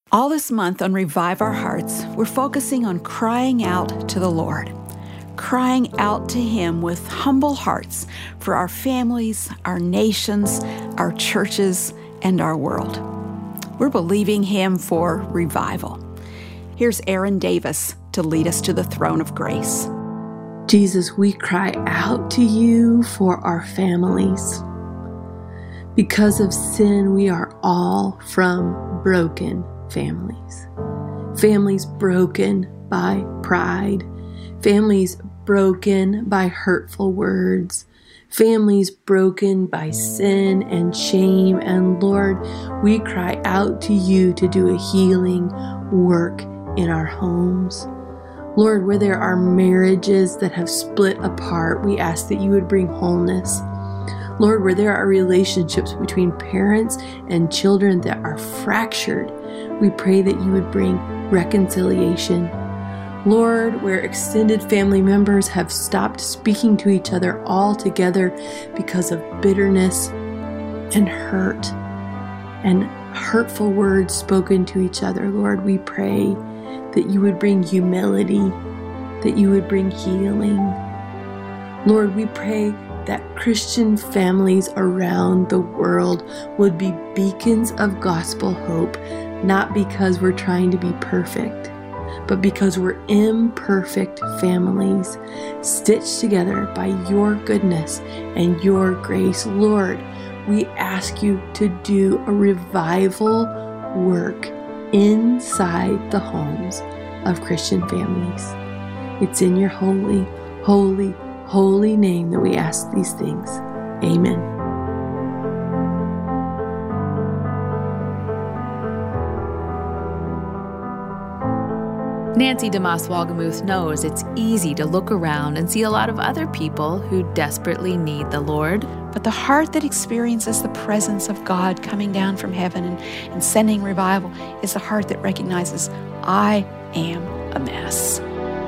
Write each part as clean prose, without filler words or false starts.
All this month on Revive Our Hearts, we're focusing on crying out to the Lord, crying out to Him with humble hearts for our families, our nations, our churches, and our world. We're believing Him for revival. Here's Aaron Davis to lead us to the throne of grace. Jesus, we cry out to you for our families. Because of sin, we are all from broken families. Families broken by pride. Families broken by hurtful words. Families broken by sin and shame. And Lord, we cry out to you to do a healing work in our homes. Lord, where there are marriages that have split apart, we ask that you would bring wholeness. Lord, where there are relationships between parents and children that are fractured, we pray that you would bring reconciliation. Lord, where extended family members have stopped speaking to each other altogether because of bitterness and hurt and hurtful words spoken to each other, Lord, we pray that you would bring humility, that you would bring healing. Lord, we pray that Christian families around the world would be beacons of gospel hope, not because we're trying to be perfect, but because we're imperfect families stitched together by your goodness and your grace. Lord, we ask you to do a revival work inside the homes of Christian families. It's in your holy, holy, holy name that we ask these things. Amen. Nancy DeMoss Wolgemuth knows it's easy to look around and see a lot of other people who desperately need the Lord. But the heart that experiences the presence of God coming down from heaven and sending revival is the heart that recognizes, I am a mess.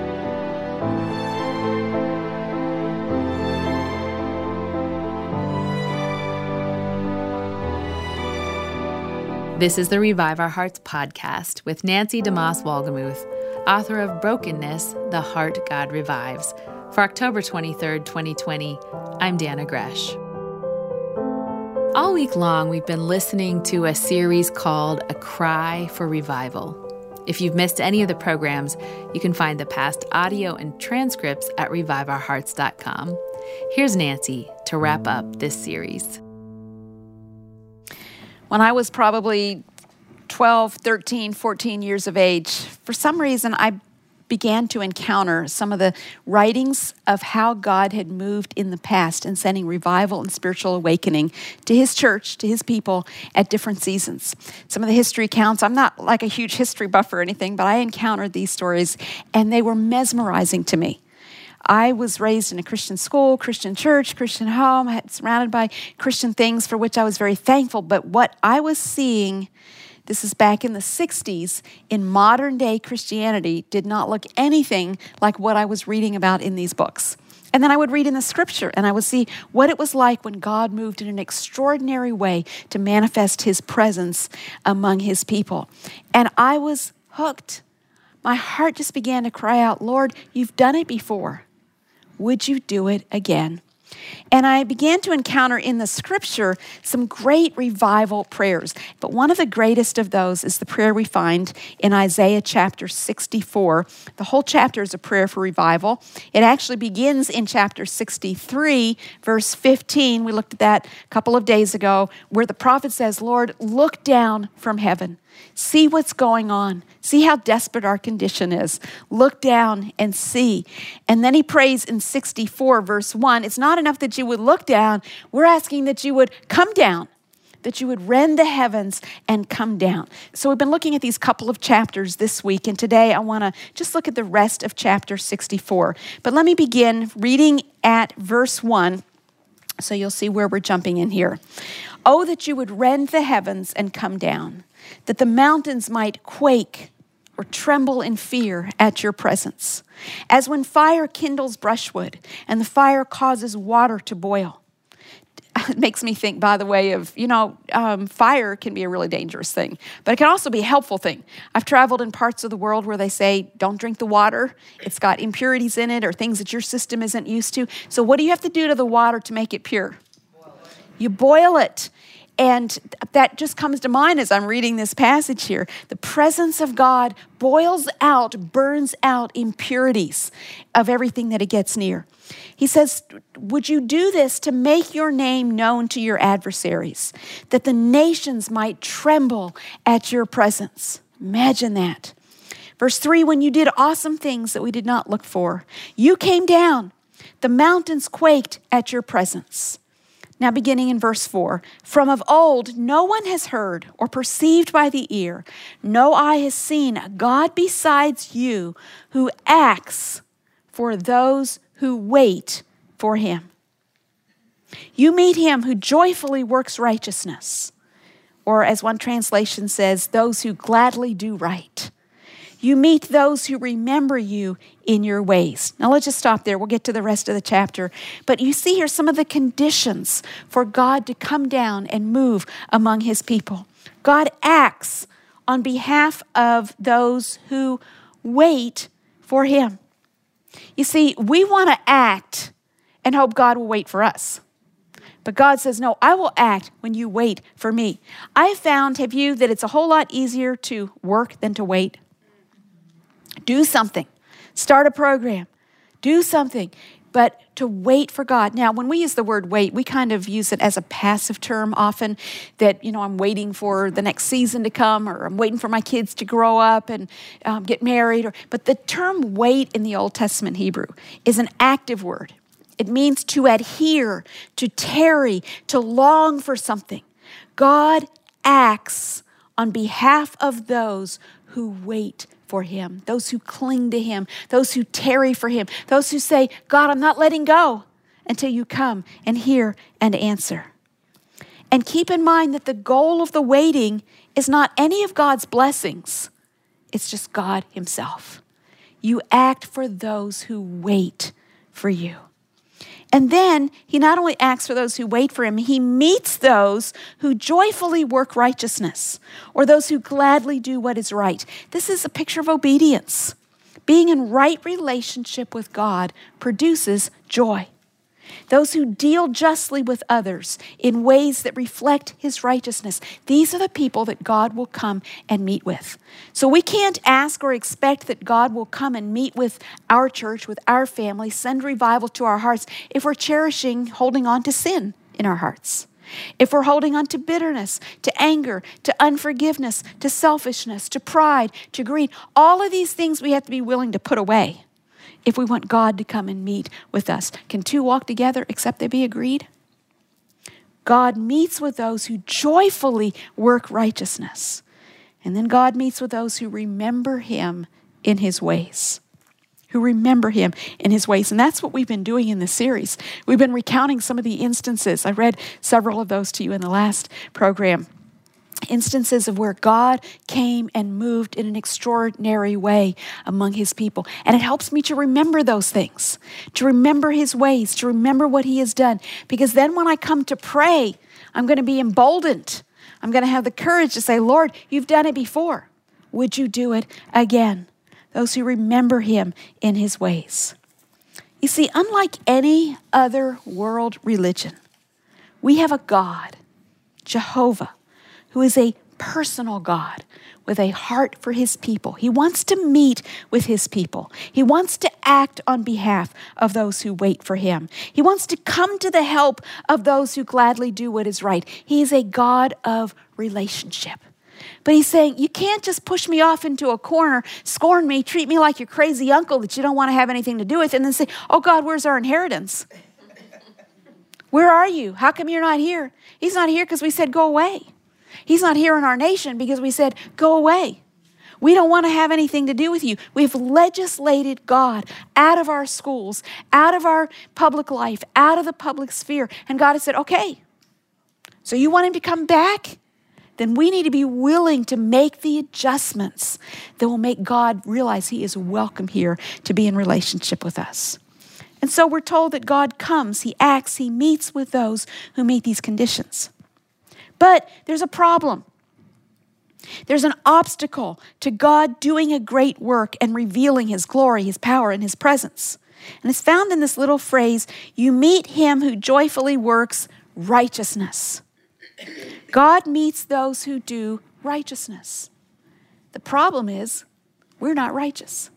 This is the Revive Our Hearts podcast with Nancy DeMoss Wolgemuth, author of Brokenness, The Heart God Revives. For October 23rd, 2020, I'm Dana Gresh. All week long, we've been listening to a series called A Cry for Revival. If you've missed any of the programs, you can find the past audio and transcripts at reviveourhearts.com. Here's Nancy to wrap up this series. When I was probably 12, 13, 14 years of age, for some reason I began to encounter some of the writings of how God had moved in the past in sending revival and spiritual awakening to His church, to His people at different seasons. Some of the history accounts, I'm not like a huge history buff or anything, but I encountered these stories and they were mesmerizing to me. I was raised in a Christian school, Christian church, Christian home, surrounded by Christian things for which I was very thankful. But what I was seeing, this is back in the 60s, in modern day Christianity did not look anything like what I was reading about in these books. And then I would read in the scripture and I would see what it was like when God moved in an extraordinary way to manifest His presence among His people. And I was hooked. My heart just began to cry out, Lord, you've done it before. Would you do it again? And I began to encounter in the scripture some great revival prayers. But one of the greatest of those is the prayer we find in Isaiah chapter 64. The whole chapter is a prayer for revival. It actually begins in chapter 63, verse 15. We looked at that a couple of days ago, where the prophet says, Lord, look down from heaven. See what's going on. See how desperate our condition is. Look down and see. And then he prays in 64, verse 1. It's not enough that you would look down. We're asking that you would come down, that you would rend the heavens and come down. So we've been looking at these couple of chapters this week, and today I want to just look at the rest of chapter 64. But let me begin reading at verse 1, so you'll see where we're jumping in here. Oh, that you would rend the heavens and come down, that the mountains might quake or tremble in fear at your presence, as when fire kindles brushwood and the fire causes water to boil. It makes me think, by the way, of, fire can be a really dangerous thing, but it can also be a helpful thing. I've traveled in parts of the world where they say, don't drink the water. It's got impurities in it or things that your system isn't used to. So what do you have to do to the water to make it pure? You boil it. And that just comes to mind as I'm reading this passage here. The presence of God boils out, burns out impurities of everything that it gets near. He says, would you do this to make your name known to your adversaries, that the nations might tremble at your presence? Imagine that. Verse 3, when you did awesome things that we did not look for, you came down. The mountains quaked at your presence. Now beginning in verse 4, from of old no one has heard or perceived by the ear, no eye has seen a God besides you who acts for those who wait for him. You meet him who joyfully works righteousness, or as one translation says, those who gladly do right. You meet those who remember you in your ways. Now let's just stop there. We'll get to the rest of the chapter. But you see here some of the conditions for God to come down and move among his people. God acts on behalf of those who wait for him. You see, we want to act and hope God will wait for us. But God says, no, I will act when you wait for me. I found, have you, that it's a whole lot easier to work than to wait. Do something. Start a program. Do something. But to wait for God. Now, when we use the word wait, we kind of use it as a passive term often, that, I'm waiting for the next season to come, or I'm waiting for my kids to grow up and get married. But the term wait in the Old Testament Hebrew is an active word. It means to adhere, to tarry, to long for something. God acts on behalf of those who wait for him, those who cling to him, those who tarry for him, those who say, God, I'm not letting go until you come and hear and answer. And keep in mind that the goal of the waiting is not any of God's blessings. It's just God himself. You act for those who wait for you. And then he not only acts for those who wait for him, he meets those who joyfully work righteousness, or those who gladly do what is right. This is a picture of obedience. Being in right relationship with God produces joy. Those who deal justly with others in ways that reflect his righteousness, these are the people that God will come and meet with. So we can't ask or expect that God will come and meet with our church, with our family, send revival to our hearts if we're holding on to sin in our hearts. If we're holding on to bitterness, to anger, to unforgiveness, to selfishness, to pride, to greed, all of these things we have to be willing to put away if we want God to come and meet with us. Can two walk together except they be agreed? God meets with those who joyfully work righteousness. And then God meets with those who remember him in his ways. Who remember him in his ways. And that's what we've been doing in this series. We've been recounting some of the instances. I read several of those to you in the last program. Instances of where God came and moved in an extraordinary way among his people. And it helps me to remember those things, to remember his ways, to remember what he has done. Because then when I come to pray, I'm going to be emboldened. I'm going to have the courage to say, Lord, you've done it before. Would you do it again? Those who remember him in his ways. You see, unlike any other world religion, we have a God, Jehovah, who is a personal God with a heart for his people. He wants to meet with his people. He wants to act on behalf of those who wait for him. He wants to come to the help of those who gladly do what is right. He is a God of relationship. But he's saying, you can't just push me off into a corner, scorn me, treat me like your crazy uncle that you don't want to have anything to do with, and then say, oh God, where's our inheritance? Where are you? How come you're not here? He's not here because we said, go away. He's not here in our nation because we said, go away. We don't want to have anything to do with you. We've legislated God out of our schools, out of our public life, out of the public sphere. And God has said, okay, so you want him to come back? Then we need to be willing to make the adjustments that will make God realize he is welcome here to be in relationship with us. And so we're told that God comes, he acts, he meets with those who meet these conditions. But there's a problem. There's an obstacle to God doing a great work and revealing his glory, his power, and his presence. And it's found in this little phrase, you meet him who joyfully works righteousness. God meets those who do righteousness. The problem is, we're not righteous.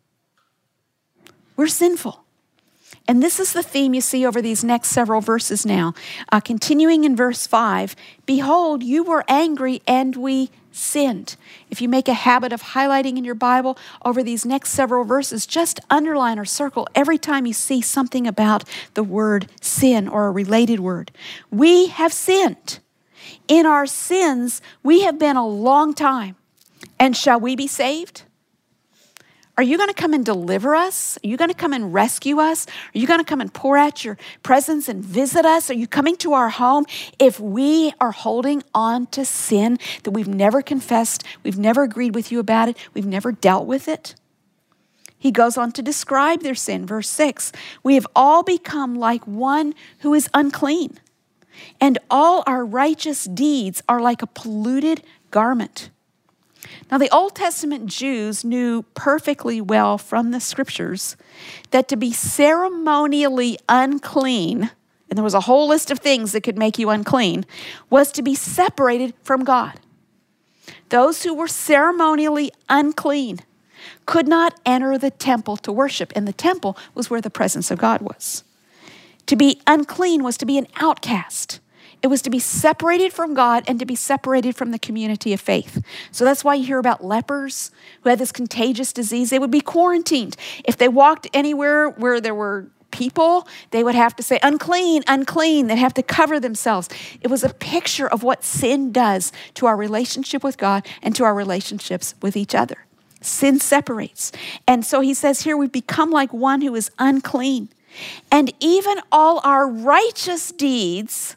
We're sinful. And this is the theme you see over these next several verses now. Continuing in verse 5, behold, you were angry and we sinned. If you make a habit of highlighting in your Bible over these next several verses, just underline or circle every time you see something about the word sin or a related word. We have sinned. In our sins, we have been a long time. And shall we be saved? Are you going to come and deliver us? Are you going to come and rescue us? Are you going to come and pour out your presence and visit us? Are you coming to our home if we are holding on to sin that we've never confessed, we've never agreed with you about it, we've never dealt with it? He goes on to describe their sin. Verse 6, we have all become like one who is unclean, and all our righteous deeds are like a polluted garment. Now, the Old Testament Jews knew perfectly well from the scriptures that to be ceremonially unclean, and there was a whole list of things that could make you unclean, was to be separated from God. Those who were ceremonially unclean could not enter the temple to worship, and the temple was where the presence of God was. To be unclean was to be an outcast. It was to be separated from God and to be separated from the community of faith. So that's why you hear about lepers who had this contagious disease. They would be quarantined. If they walked anywhere where there were people, they would have to say, unclean, unclean. They'd have to cover themselves. It was a picture of what sin does to our relationship with God and to our relationships with each other. Sin separates. And so he says here, we've become like one who is unclean. And even all our righteous deeds,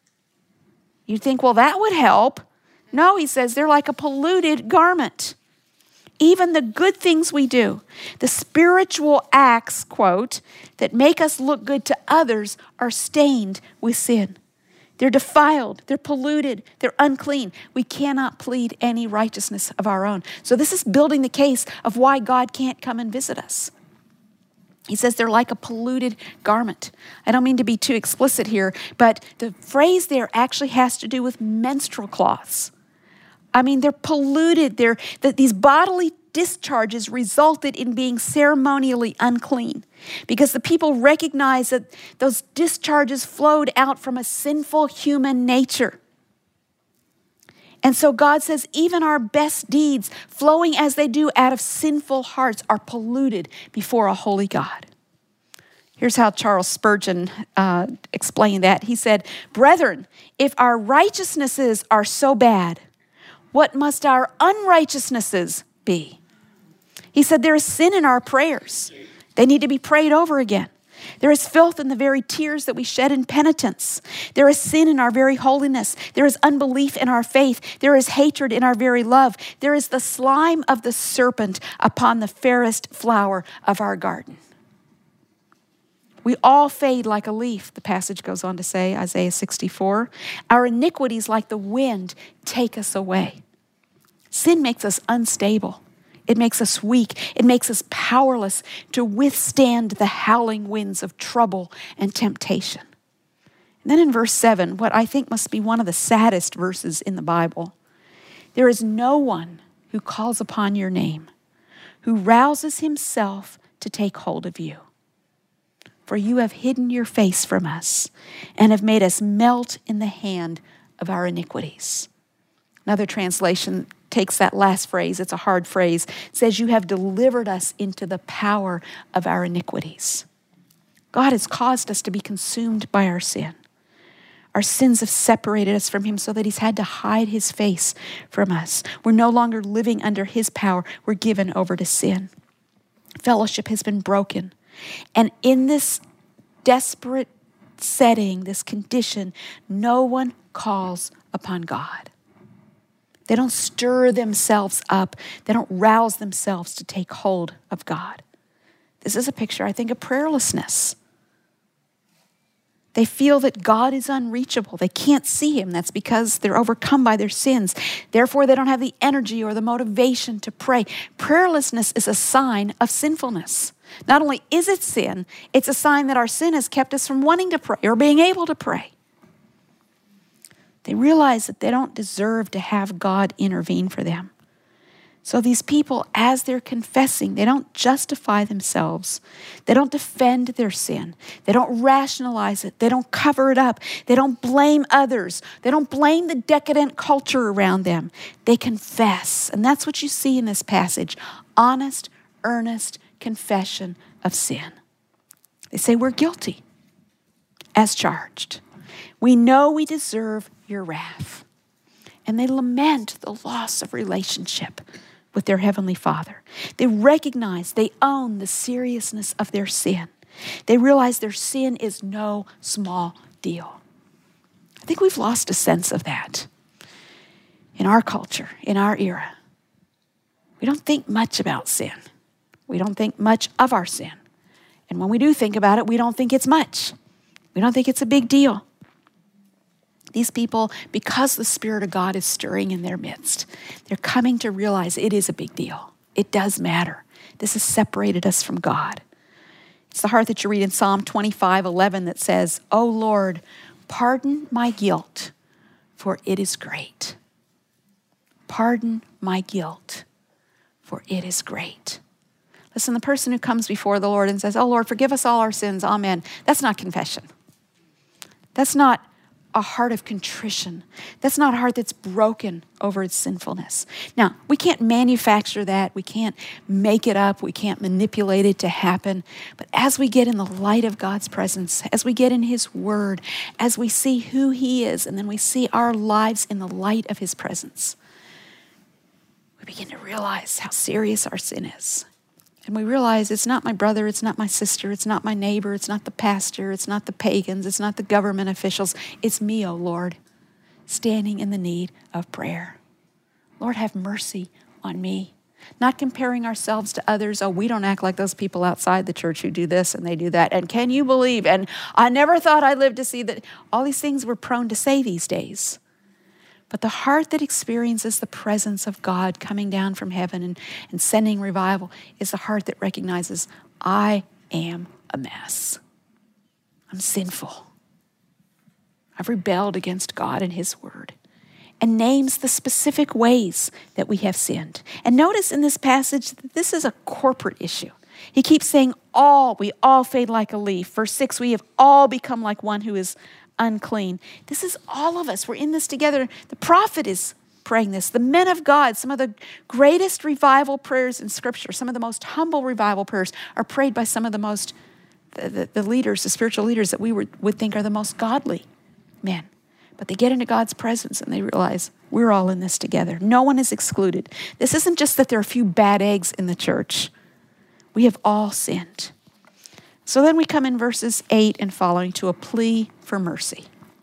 you'd think, well, that would help. No, he says, they're like a polluted garment. Even the good things we do, the spiritual acts, quote, that make us look good to others are stained with sin. They're defiled, they're polluted, they're unclean. We cannot plead any righteousness of our own. So this is building the case of why God can't come and visit us. He says they're like a polluted garment. I don't mean to be too explicit here, but the phrase there actually has to do with menstrual cloths. I mean, they're polluted. These bodily discharges resulted in being ceremonially unclean because the people recognized that those discharges flowed out from a sinful human nature. And so God says, even our best deeds, flowing as they do out of sinful hearts, are polluted before a holy God. Here's how Charles Spurgeon explained that. He said, brethren, if our righteousnesses are so bad, what must our unrighteousnesses be? He said, there is sin in our prayers. They need to be prayed over again. There is filth in the very tears that we shed in penitence. There is sin in our very holiness. There is unbelief in our faith. There is hatred in our very love. There is the slime of the serpent upon the fairest flower of our garden. We all fade like a leaf, the passage goes on to say, Isaiah 64. Our iniquities like the wind take us away. Sin makes us unstable. It makes us weak. It makes us powerless to withstand the howling winds of trouble and temptation. And then in verse 7, what I think must be one of the saddest verses in the Bible, there is no one who calls upon your name, who rouses himself to take hold of you. For you have hidden your face from us and have made us melt in the hand of our iniquities. Another translation takes that last phrase, it's a hard phrase, says, you have delivered us into the power of our iniquities. God has caused us to be consumed by our sin. Our sins have separated us from him so that he's had to hide his face from us. We're no longer living under his power. We're given over to sin. Fellowship has been broken. And in this desperate setting, this condition, no one calls upon God. They don't stir themselves up. They don't rouse themselves to take hold of God. This is a picture, I think, of prayerlessness. They feel that God is unreachable. They can't see him. That's because they're overcome by their sins. Therefore, they don't have the energy or the motivation to pray. Prayerlessness is a sign of sinfulness. Not only is it sin, it's a sign that our sin has kept us from wanting to pray or being able to pray. They realize that they don't deserve to have God intervene for them. So these people, as they're confessing, they don't justify themselves. They don't defend their sin. They don't rationalize it. They don't cover it up. They don't blame others. They don't blame the decadent culture around them. They confess. And that's what you see in this passage. Honest, earnest confession of sin. They say, we're guilty as charged. We know we deserve your wrath. And they lament the loss of relationship with their Heavenly Father. They recognize, they own the seriousness of their sin. They realize their sin is no small deal. I think we've lost a sense of that in our culture, in our era. We don't think much about sin. We don't think much of our sin. And when we do think about it, we don't think it's much. We don't think it's a big deal. These people, because the Spirit of God is stirring in their midst, they're coming to realize it is a big deal. It does matter. This has separated us from God. It's the heart that you read in Psalm 25:11 that says, "O Lord, pardon my guilt, for it is great." Pardon my guilt, for it is great. Listen, the person who comes before the Lord and says, "Oh Lord, forgive us all our sins, amen," that's not confession. That's not a heart of contrition. That's not a heart that's broken over its sinfulness. Now, we can't manufacture that. We can't make it up. We can't manipulate it to happen. But as we get in the light of God's presence, as we get in his word, as we see who he is, and then we see our lives in the light of his presence, we begin to realize how serious our sin is. And we realize it's not my brother, it's not my sister, it's not my neighbor, it's not the pastor, it's not the pagans, it's not the government officials. It's me, O Lord, standing in the need of prayer. Lord, have mercy on me. Not comparing ourselves to others. Oh, we don't act like those people outside the church who do this and they do that. And can you believe? And I never thought I'd live to see that. All these things we're prone to say these days. But the heart that experiences the presence of God coming down from heaven and sending revival is the heart that recognizes, I am a mess. I'm sinful. I've rebelled against God and his word. And names the specific ways that we have sinned. And notice in this passage that this is a corporate issue. He keeps saying we all fade like a leaf. Verse 6, we have all become like one who is unclean. This is all of us. We're in this together. The prophet is praying this. The men of God, some of the greatest revival prayers in Scripture, some of the most humble revival prayers are prayed by some of the most, the leaders, the spiritual leaders that we would think are the most godly men. But they get into God's presence and they realize we're all in this together. No one is excluded. This isn't just that there are a few bad eggs in the church. We have all sinned. So then we come in verses 8 and following to a plea for mercy.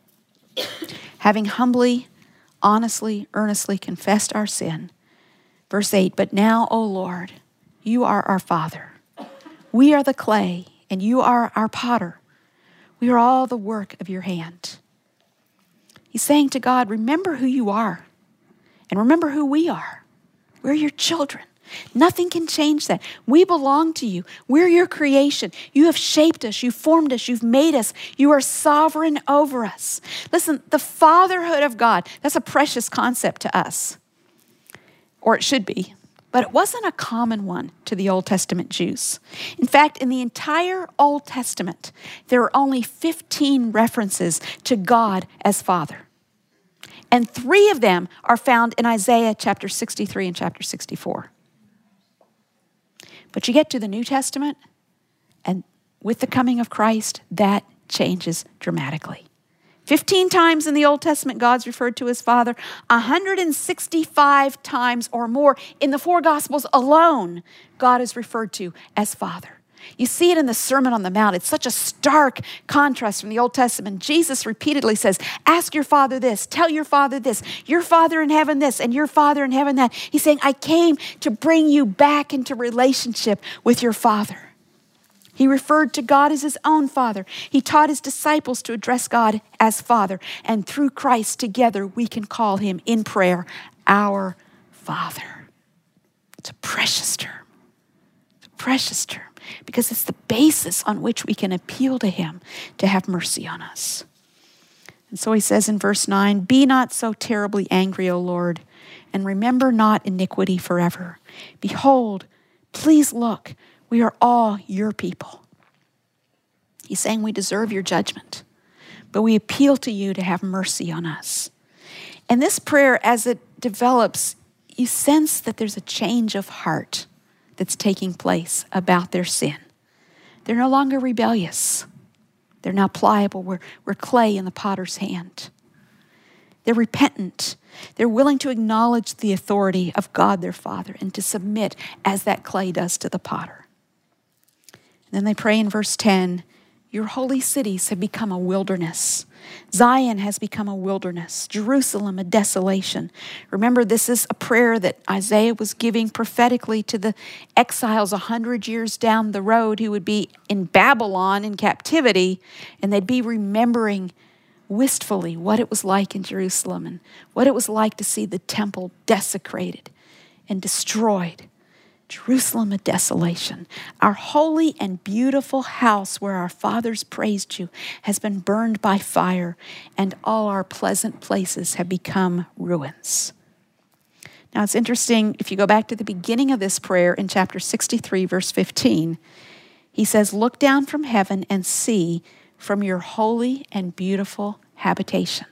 Having humbly, honestly, earnestly confessed our sin. Verse 8, but now, O Lord, you are our Father. We are the clay, and you are our potter. We are all the work of your hand. He's saying to God, remember who you are, and remember who we are. We're your children. Nothing can change that. We belong to you. We're your creation. You have shaped us. You formed us. You've made us. You are sovereign over us. Listen, the fatherhood of God, that's a precious concept to us. Or it should be. But it wasn't a common one to the Old Testament Jews. In fact, in the entire Old Testament, there are only 15 references to God as Father. And 3 of them are found in Isaiah chapter 63 and chapter 64. But you get to the New Testament, and with the coming of Christ, that changes dramatically. 15 times in the Old Testament, God's referred to as Father. 165 times or more in the 4 Gospels alone, God is referred to as Father. You see it in the Sermon on the Mount. It's such a stark contrast from the Old Testament. Jesus repeatedly says, ask your Father this, tell your Father this, your Father in heaven this, and your Father in heaven that. He's saying, I came to bring you back into relationship with your Father. He referred to God as his own Father. He taught his disciples to address God as Father. And through Christ, together, we can call him in prayer, our Father. It's a precious term. It's a precious term because it's the basis on which we can appeal to him to have mercy on us. And so he says in verse 9, "Be not so terribly angry, O Lord, and remember not iniquity forever. Behold, please look, we are all your people." He's saying we deserve your judgment, but we appeal to you to have mercy on us. And this prayer, as it develops, you sense that there's a change of heart that's taking place about their sin. They're no longer rebellious. They're now pliable. We're clay in the potter's hand. They're repentant. They're willing to acknowledge the authority of God their Father and to submit as that clay does to the potter. And then they pray in verse 10, "Your holy cities have become a wilderness. Zion has become a wilderness. Jerusalem a desolation." Remember, this is a prayer that Isaiah was giving prophetically to the exiles 100 years down the road who would be in Babylon in captivity, and they'd be remembering wistfully what it was like in Jerusalem and what it was like to see the temple desecrated and destroyed. Jerusalem a desolation. Our holy and beautiful house where our fathers praised you has been burned by fire, and all our pleasant places have become ruins. Now it's interesting, if you go back to the beginning of this prayer in chapter 63, verse 15, he says, "Look down from heaven and see from your holy and beautiful habitation."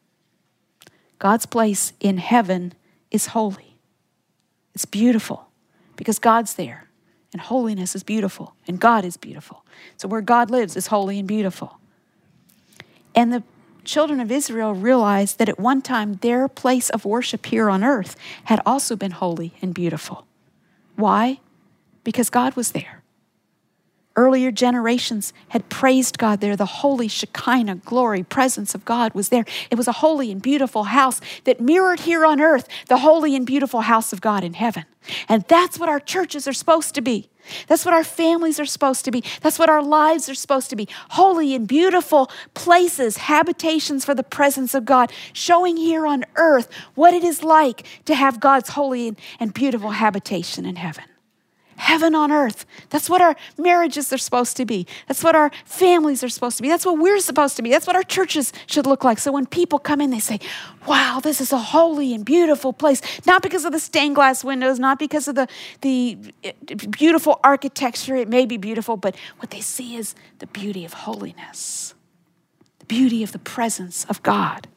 God's place in heaven is holy. It's beautiful because God's there, and holiness is beautiful, and God is beautiful. So where God lives is holy and beautiful. And the children of Israel realized that at one time their place of worship here on earth had also been holy and beautiful. Why? Because God was there. Earlier generations had praised God there. The holy Shekinah glory, presence of God was there. It was a holy and beautiful house that mirrored here on earth the holy and beautiful house of God in heaven. And that's what our churches are supposed to be. That's what our families are supposed to be. That's what our lives are supposed to be. Holy and beautiful places, habitations for the presence of God, showing here on earth what it is like to have God's holy and beautiful habitation in heaven. Heaven on earth. That's what our marriages are supposed to be. That's what our families are supposed to be. That's what we're supposed to be. That's what our churches should look like. So when people come in, they say, "Wow, this is a holy and beautiful place." Not because of the stained glass windows, not because of the beautiful architecture. It may be beautiful, but what they see is the beauty of holiness, the beauty of the presence of God.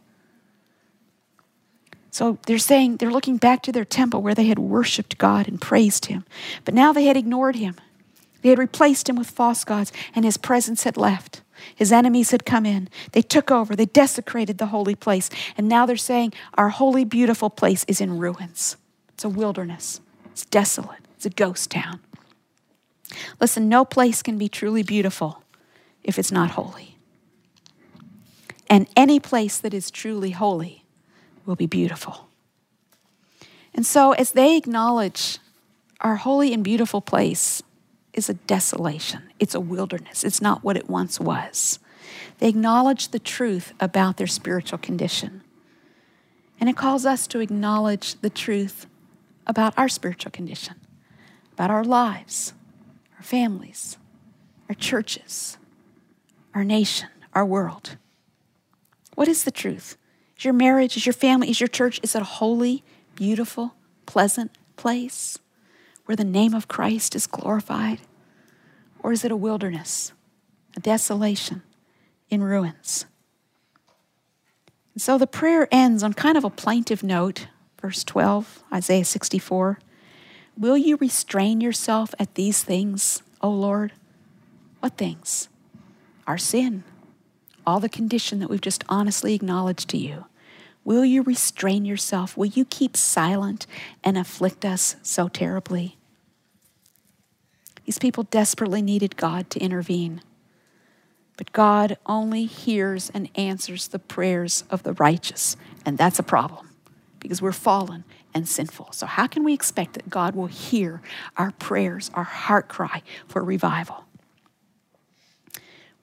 So they're saying, they're looking back to their temple where they had worshiped God and praised him. But now they had ignored him. They had replaced him with false gods, and his presence had left. His enemies had come in. They took over. They desecrated the holy place. And now they're saying, our holy, beautiful place is in ruins. It's a wilderness. It's desolate. It's a ghost town. Listen, no place can be truly beautiful if it's not holy. And any place that is truly holy will be beautiful. And so as they acknowledge our holy and beautiful place is a desolation, it's a wilderness, it's not what it once was. They acknowledge the truth about their spiritual condition. And it calls us to acknowledge the truth about our spiritual condition, about our lives, our families, our churches, our nation, our world. What is the truth? Is your marriage, is your family, is your church, is it a holy, beautiful, pleasant place where the name of Christ is glorified? Or is it a wilderness, a desolation in ruins? And so the prayer ends on kind of a plaintive note. Verse 12, Isaiah 64. "Will you restrain yourself at these things, O Lord?" What things? Our sin. All the condition that we've just honestly acknowledged to you. Will you restrain yourself? Will you keep silent and afflict us so terribly? These people desperately needed God to intervene. But God only hears and answers the prayers of the righteous. And that's a problem because we're fallen and sinful. So how can we expect that God will hear our prayers, our heart cry for revival?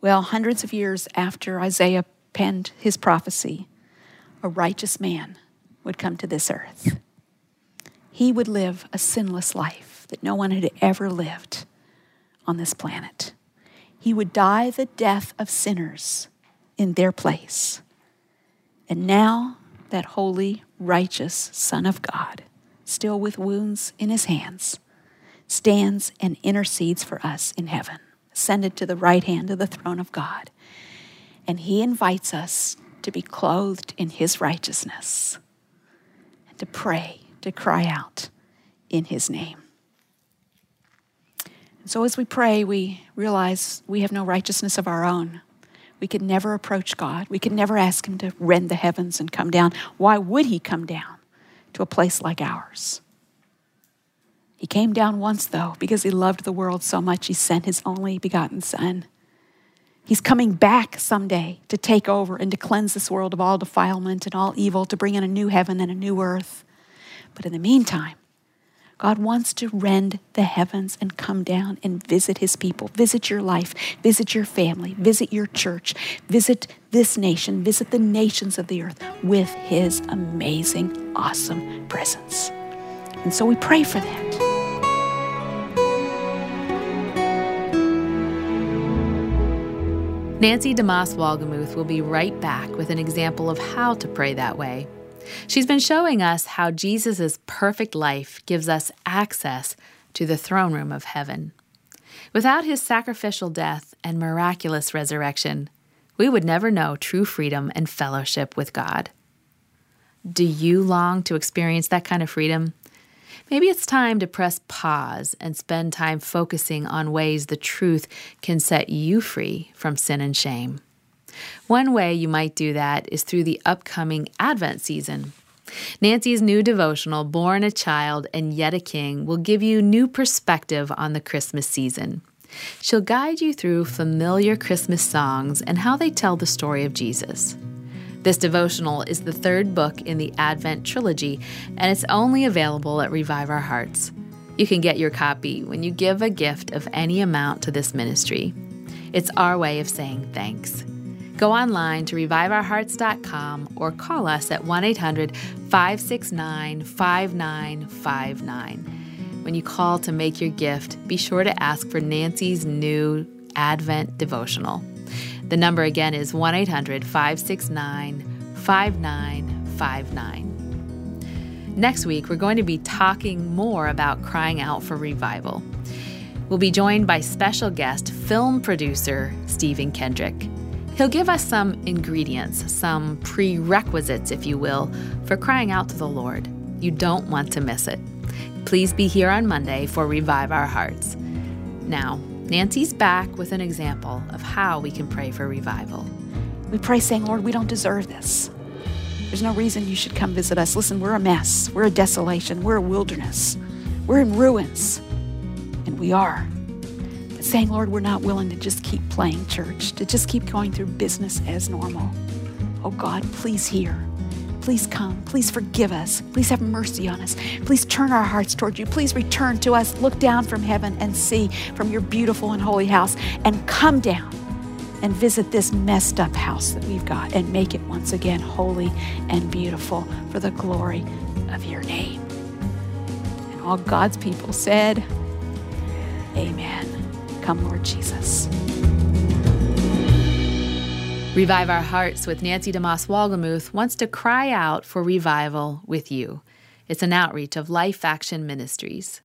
Well, hundreds of years after Isaiah penned his prophecy, a righteous man would come to this earth. He would live a sinless life that no one had ever lived on this planet. He would die the death of sinners in their place. And now that holy, righteous Son of God, still with wounds in his hands, stands and intercedes for us in heaven, ascended to the right hand of the throne of God. And he invites us to be clothed in his righteousness and to pray, to cry out in his name. And so as we pray, we realize we have no righteousness of our own. We could never approach God. We could never ask him to rend the heavens and come down. Why would he come down to a place like ours? He came down once, though, because he loved the world so much, he sent his only begotten Son. He's coming back someday to take over and to cleanse this world of all defilement and all evil, to bring in a new heaven and a new earth. But in the meantime, God wants to rend the heavens and come down and visit his people, visit your life, visit your family, visit your church, visit this nation, visit the nations of the earth with his amazing, awesome presence. And so we pray for that. Nancy DeMoss Wolgemuth will be right back with an example of how to pray that way. She's been showing us how Jesus' perfect life gives us access to the throne room of heaven. Without his sacrificial death and miraculous resurrection, we would never know true freedom and fellowship with God. Do you long to experience that kind of freedom? Maybe it's time to press pause and spend time focusing on ways the truth can set you free from sin and shame. One way you might do that is through the upcoming Advent season. Nancy's new devotional, Born a Child and Yet a King, will give you new perspective on the Christmas season. She'll guide you through familiar Christmas songs and how they tell the story of Jesus. This devotional is the third book in the Advent trilogy, and it's only available at Revive Our Hearts. You can get your copy when you give a gift of any amount to this ministry. It's our way of saying thanks. Go online to reviveourhearts.com or call us at 1-800-569-5959. When you call to make your gift, be sure to ask for Nancy's new Advent devotional. The number again is 1-800-569-5959. Next week, we're going to be talking more about crying out for revival. We'll be joined by special guest, film producer Stephen Kendrick. He'll give us some ingredients, some prerequisites, if you will, for crying out to the Lord. You don't want to miss it. Please be here on Monday for Revive Our Hearts. Now, Nancy's back with an example of how we can pray for revival. We pray saying, Lord, we don't deserve this. There's no reason you should come visit us. Listen, we're a mess. We're a desolation. We're a wilderness. We're in ruins. And we are. But saying, Lord, we're not willing to just keep playing church, to just keep going through business as normal. Oh God, please hear. Please come. Please forgive us. Please have mercy on us. Please turn our hearts toward you. Please return to us. Look down from heaven and see from your beautiful and holy house, and come down and visit this messed up house that we've got and make it once again holy and beautiful for the glory of your name. And all God's people said, amen. Come, Lord Jesus. Revive Our Hearts with Nancy DeMoss Wolgemuth wants to cry out for revival with you. It's an outreach of Life Action Ministries.